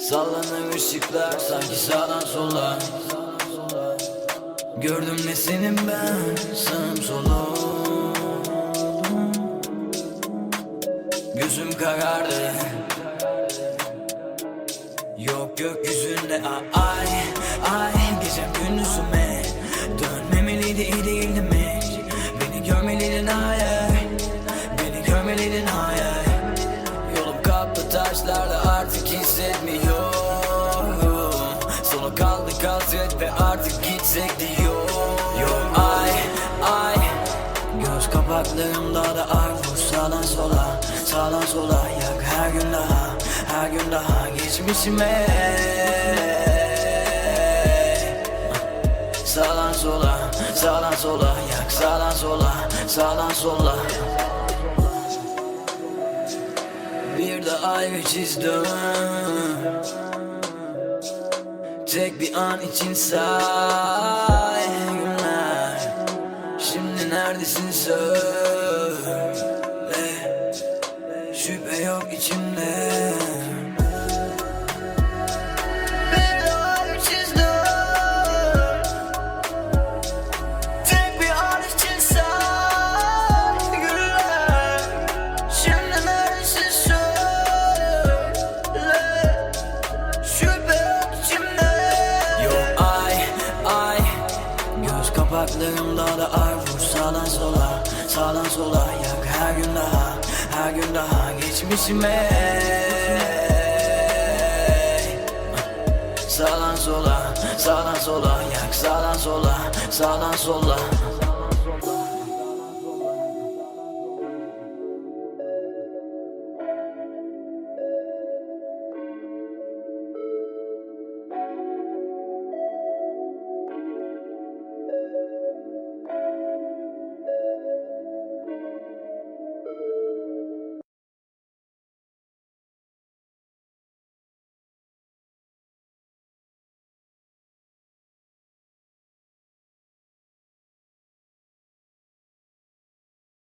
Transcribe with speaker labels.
Speaker 1: Sallanır ışıklar sanki sağdan sola. Gördüm ne senin ben sağım solum. Gözüm karardı. Yok gökyüzünde ay ay. Gecem gündüzüme dönmemeliydi, iyi değildi mi? Beni görmeliydin hayır, beni görmeliydin hayır. Yolum kaplı taşlarda artık hissetmiyorum. Sonu kaldı hasret ve artık gitsek diyor. Yok ay ay. Göz kapaklarımda da ar vur sağdan sola, sağdan sola. Yak her gün daha, her gün daha geçmişime. Sağdan sola, sağdan sola. Yak sağdan sola, sağdan sola. Bir de ayrı çizdim. Tek bir an için say günler. Şimdi neredesin söyle. Şüphe yok içimde. Bir de ayrı çizdim. Tek bir an için say günler. Şimdi neredesin söyle. Şüphe yok içimde. Yok ay ay. Göz kapaklarımda da ar vur sağdan sola, sağdan sola. Yak her gün daha, her gün daha geçmişime. Sağdan sola, sağdan sola. Yak sağdan sola, sağdan sola.